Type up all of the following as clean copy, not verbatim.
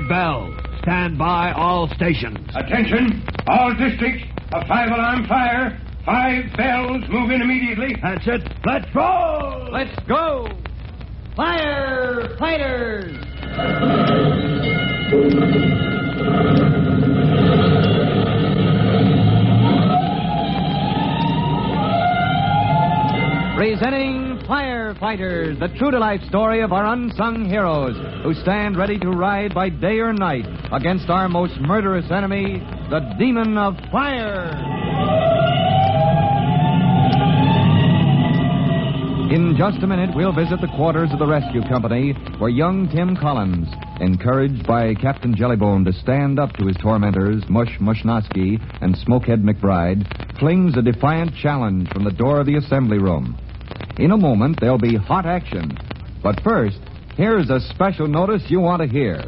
bell. Stand by all stations. Attention, all districts. A 5-alarm fire. 5 bells. Move in immediately. That's it. Let's roll. Let's go. Firefighters! Presenting Firefighters, the true-to-life story of our unsung heroes who stand ready to ride by day or night against our most murderous enemy, the Demon of Fire. In just a minute, we'll visit the quarters of the rescue company where young Tim Collins, encouraged by Captain Jellybone to stand up to his tormentors, Mush Mushnosky and Smokehead McBride, flings a defiant challenge from the door of the assembly room. In a moment, there'll be hot action. But first, here's a special notice you want to hear.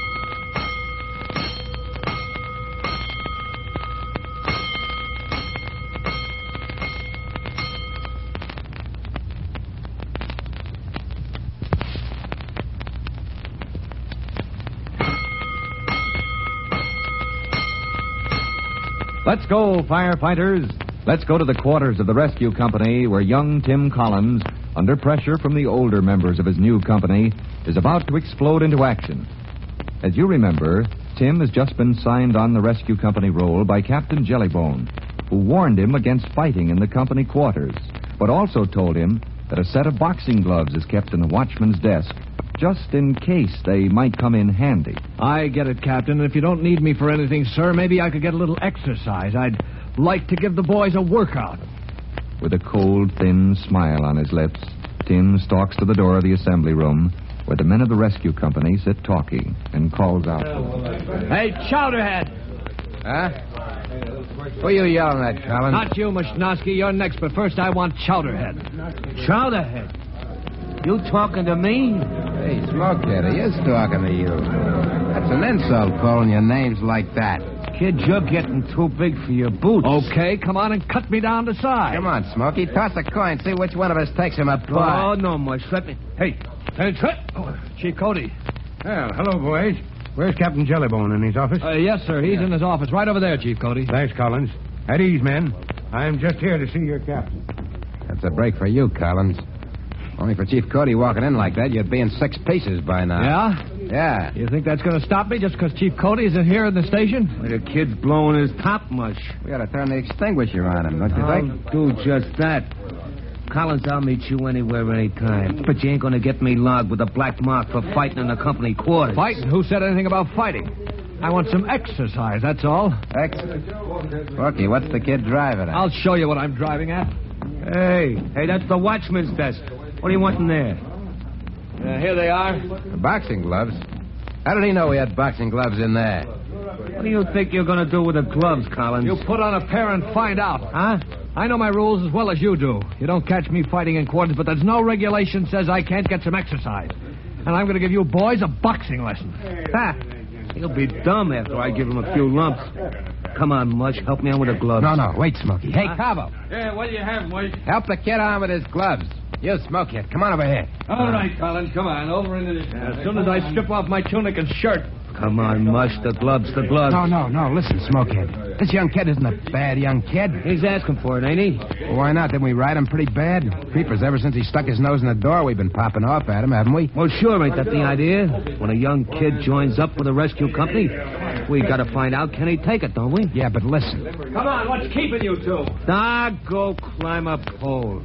Let's go, firefighters. Let's go to the quarters of the rescue company where young Tim Collins, under pressure from the older members of his new company, is about to explode into action. As you remember, Tim has just been signed on the rescue company roll by Captain Jellybone, who warned him against fighting in the company quarters, but also told him that a set of boxing gloves is kept in the watchman's desk, just in case they might come in handy. I get it, Captain. If you don't need me for anything, sir, maybe I could get a little exercise. I'd like to give the boys a workout. With a cold, thin smile on his lips, Tim stalks to the door of the assembly room where the men of the rescue company sit talking and calls out. Hey, Chowderhead! Huh? Who are you yelling at, Collins? Not you, Mushnosky. You're next, but first I want Chowderhead. Chowderhead? You talking to me? Hey, Smokehead, he is talking to you. That's an insult, calling your names like that. Kid, you're getting too big for your boots. Okay, come on and cut me down to size. Come on, Smokey. Toss a coin. See which one of us takes him Oh, apart. no, Mush. Let me... Hey, Chief Cody. Well, hello, boys. Where's Captain Jellybone, in his office? Yes, sir. He's in his office right over there, Chief Cody. Thanks, Collins. At ease, men. I'm just here to see your captain. That's a break for you, Collins. Only for Chief Cody walking in like that, you'd be in 6 pieces by now. Yeah? Yeah. You think that's going to stop me just because Chief Cody isn't here in the station? Well, the kid's blowing his top, Mush. We ought to turn the extinguisher on him, don't you think? I'll do just that. Collins, I'll meet you anywhere, anytime. But you ain't going to get me logged with a black mark for fighting in the company quarters. Fighting? Who said anything about fighting? I want some exercise, that's all. Excellent. Porky, what's the kid driving at? I'll show you what I'm driving at. Hey, that's the watchman's desk. What do you want in there? Here they are. The boxing gloves? How did he know we had boxing gloves in there? What do you think you're going to do with the gloves, Collins? You put on a pair and find out. Huh? I know my rules as well as you do. You don't catch me fighting in quarters, but there's no regulation says I can't get some exercise. And I'm going to give you boys a boxing lesson. Ha! He'll be dumb after I give him a few lumps. Come on, Mush. Help me on with the gloves. No. Wait, Smokey. Hey, Cabo. Yeah, what do you have, Mike? Help the kid on with his gloves. You, Smokehead. Come on over here. All right, Collins, come on. Over into this. As soon as I strip off my tunic and shirt. Come on, Mush. The gloves. No. Listen, Smokehead. This young kid isn't a bad young kid. He's asking for it, ain't he? Well, why not? Didn't we ride him pretty bad? Creepers, ever since he stuck his nose in the door, we've been popping off at him, haven't we? Well, sure, ain't that the idea? When a young kid joins up with a rescue company, we got to find out, can he take it, don't we? Yeah, but listen. Come on, what's keeping you two? Go climb a pole.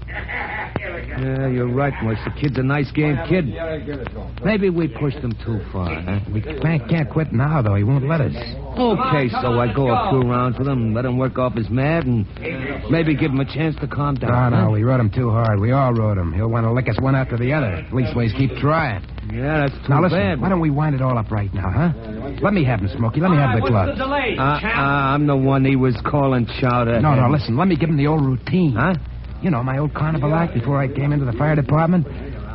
Yeah, you're right, Mush. The kid's a nice game kid. Maybe we pushed him too far, huh? We can't quit now, though. He won't let us. Okay, so I go a few rounds with him, let him work off his mad, and maybe give him a chance to calm down. No, we rode him too hard. We all rode him. He'll want to lick us one after the other. Leastways, keep trying. Yeah, that's too now, listen, bad. why don't we wind it all up right now, huh? Let me have him, Smokey. Let me have the gloves. What's the delay, I'm the one he was calling Chowder. No, listen. Let me give him the old routine. Huh? You know, my old carnival act before I came into the fire department.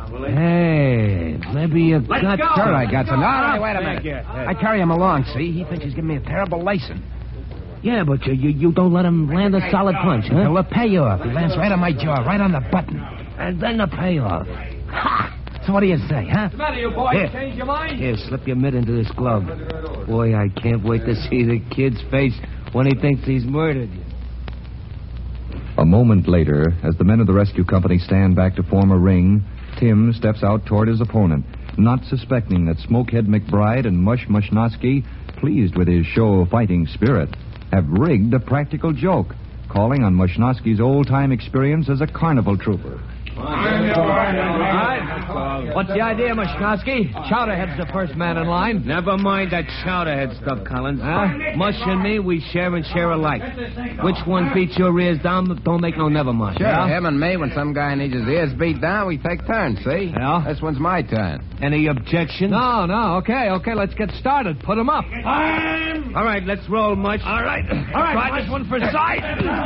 Hey, maybe you got... Sure, I got some. No, wait a minute. I carry him along, see? He thinks he's giving me a terrible lacing. Yeah, but you don't let him land a solid punch, huh? Well, the payoff. He lands right on my jaw, right on the button. And then the payoff. Ha! So what do you say, huh? What's the matter, you boys? Here. Change your mind? Here, slip your mitt into this glove. Boy, I can't wait to see the kid's face when he thinks he's murdered you. A moment later, as the men of the rescue company stand back to form a ring, Tim steps out toward his opponent, not suspecting that Smokehead McBride and Mush Mushnosky, pleased with his show of fighting spirit, have rigged a practical joke, calling on Mushnosky's old-time experience as a carnival trooper. All right. What's the idea, Mushnosky? Chowderhead's the first man in line. Never mind that chowderhead stuff, Collins. Mush and me, we share and share alike. Which one beats your ears down, don't make no never mind. Sure, Yeah? him and me, when some guy needs his ears beat down, we take turns, see? Yeah? This one's my turn. Any objections? No. Okay, let's get started. Put him up. All right, let's roll, Mush. All right. Try this one for size.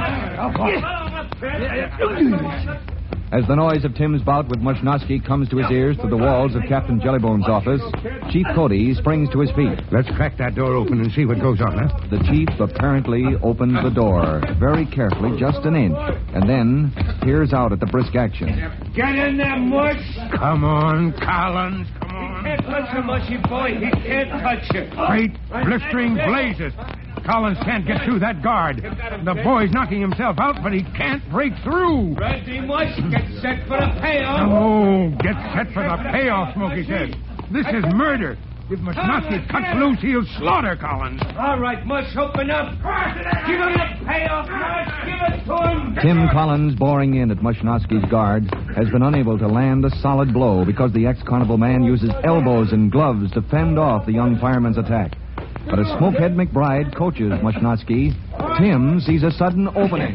As the noise of Tim's bout with Mushnosky comes to his ears through the walls of Captain Jellybone's office, Chief Cody springs to his feet. Let's crack that door open and see what goes on, huh? The chief apparently opens the door very carefully, just an inch, and then peers out at the brisk action. Get in there, Mush. Come on, Collins. Come on. Can't touch him, Mushy boy. He can't touch you. Great blistering blazes. Collins can't get through that guard. The boy's knocking himself out, but he can't break through. Ready, Mush? Get set for the payoff. Oh, get set for the payoff, Smokey says. This is murder. If Mushnosky cuts loose, he'll slaughter Collins. All right, Mush, open up. Give him the payoff, Mush. Give it to him. Tim Collins, boring in at Mushnosky's guard, has been unable to land a solid blow because the ex-carnival man uses elbows and gloves to fend off the young fireman's attack. But as Smokehead McBride coaches Mushnosky, Tim sees a sudden opening. You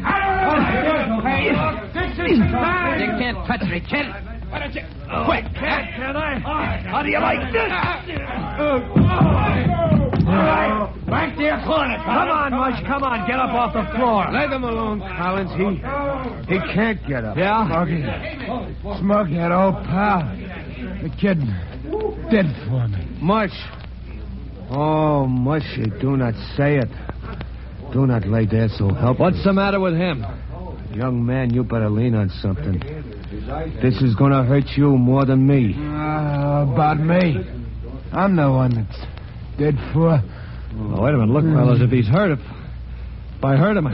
can't touch me, kid. Why don't you... Quick, Can I? How do you like this? Back to your corner, Come on, Mush. Come on. Get up off the floor. Let him alone, Collins. He can't get up. Yeah? Smokehead, old pal. The kid dead for me. Mush. Oh, Mush, you do not say it. Do not lay there so helpless. What's the matter with him? Young man, you better lean on something. This is going to hurt you more than me. About me. I'm the one that's dead for. Oh, wait a minute. Look, fellas, if he's hurt, if I hurt him,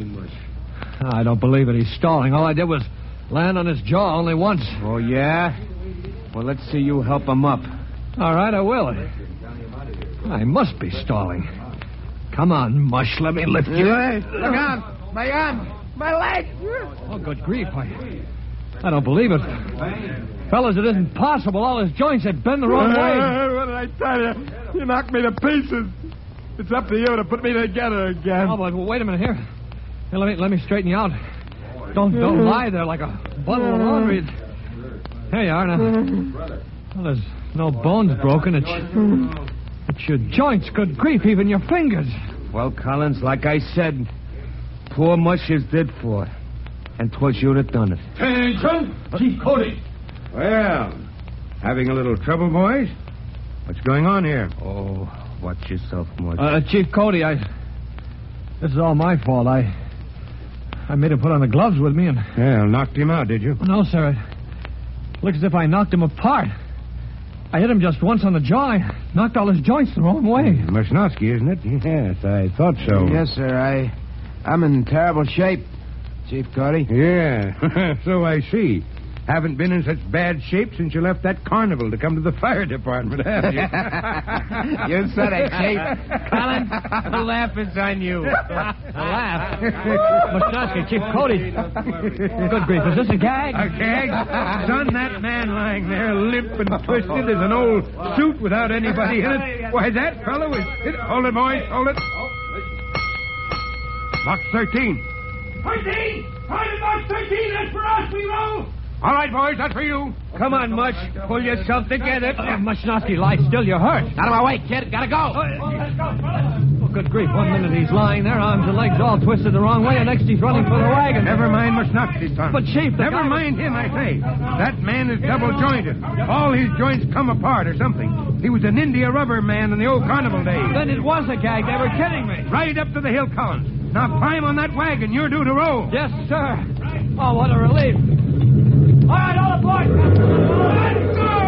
I don't believe it. He's stalling. All I did was land on his jaw only once. Oh, yeah? Well, let's see you help him up. All right, I will. I must be stalling. Come on, Mush. Let me lift you. Look out. My arm. My leg. Oh, good grief. I don't believe it. Fellas, it isn't possible. All his joints had bent the wrong way. What did I tell you? You knocked me to pieces. It's up to you to put me together again. Oh, but wait a minute here. Here, let me straighten you out. Don't lie there like a bundle of laundry. Here you are now. Well, there's no bones broken. It's your joints. Good grief, even your fingers. Well, Collins, like I said, poor Mush is dead for. And 'twas you that done it. Attention, Chief Cody. Well, having a little trouble, boys? What's going on here? Oh, watch yourself, Mush. Chief Cody, this is all my fault. I made him put on the gloves with me and... Yeah, knocked him out, did you? No, sir. It looks as if I knocked him apart. I hit him just once on the jaw. I knocked all his joints the wrong way. Mushnosky, isn't it? Yes, I thought so. Yes, sir. I'm in terrible shape, Chief Cody. Yeah, so I see. Haven't been in such bad shape since you left that carnival to come to the fire department, have you? You said it, Chief. Collins, the laugh is on you. A laugh? Mushnosky, Chief Cody. Good grief, is this a gag? A gag? Son, that man lying there limp and twisted as an old suit without anybody in it. Why, that fellow is... Hold it, boys, hold it. Box 13. 13! Private Box 13, that's for us, we roll! All right, boys, that's for you. Come on, Mush. Pull yourself together. Mushnosky, lie still. You're hurt. Out of my way, kid. Gotta go. Oh, good grief. 1 minute he's lying there, arms and legs all twisted the wrong way, and next he's running for the wagon. Never mind Mushnosky, son. But, Chief, the Never guy... mind him, I say. That man is double-jointed. All his joints come apart or something. He was an India rubber man in the old carnival days. Then it was a gag. They were kidding me. Right up to the hill, Collins. Now climb on that wagon. You're due to roll. Yes, sir. Oh, what a relief. All right, all aboard. Let's go!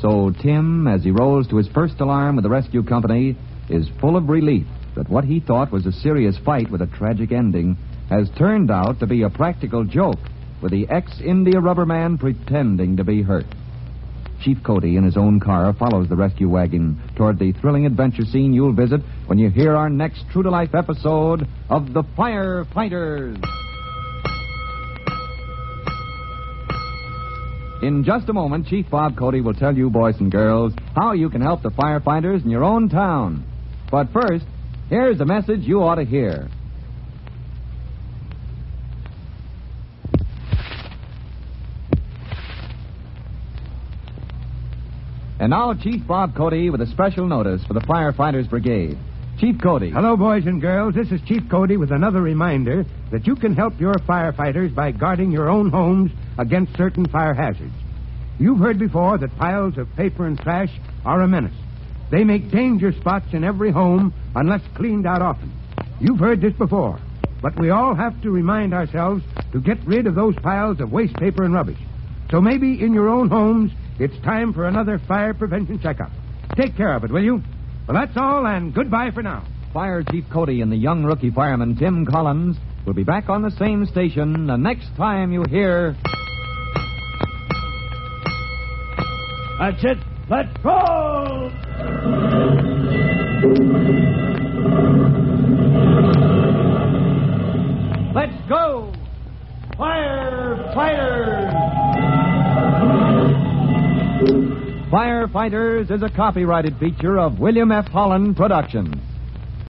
So Tim, as he rolls to his first alarm with the rescue company, is full of relief that what he thought was a serious fight with a tragic ending has turned out to be a practical joke with the ex-India rubber man pretending to be hurt. Chief Cody, in his own car, follows the rescue wagon toward the thrilling adventure scene you'll visit when you hear our next true-to-life episode of The Firefighters. In just a moment, Chief Bob Cody will tell you, boys and girls, how you can help the firefighters in your own town. But first, here's a message you ought to hear. And now, Chief Bob Cody with a special notice for the Firefighters Brigade. Chief Cody. Hello, boys and girls. This is Chief Cody with another reminder that you can help your firefighters by guarding your own homes against certain fire hazards. You've heard before that piles of paper and trash are a menace. They make danger spots in every home unless cleaned out often. You've heard this before, but we all have to remind ourselves to get rid of those piles of waste paper and rubbish. So maybe in your own homes, it's time for another fire prevention checkup. Take care of it, will you? Well, that's all, and goodbye for now. Fire Chief Cody and the young rookie fireman Tim Collins will be back on the same station the next time you hear... That's it. Let's go! Let's go! Firefighters! Firefighters is a copyrighted feature of William F. Holland Productions.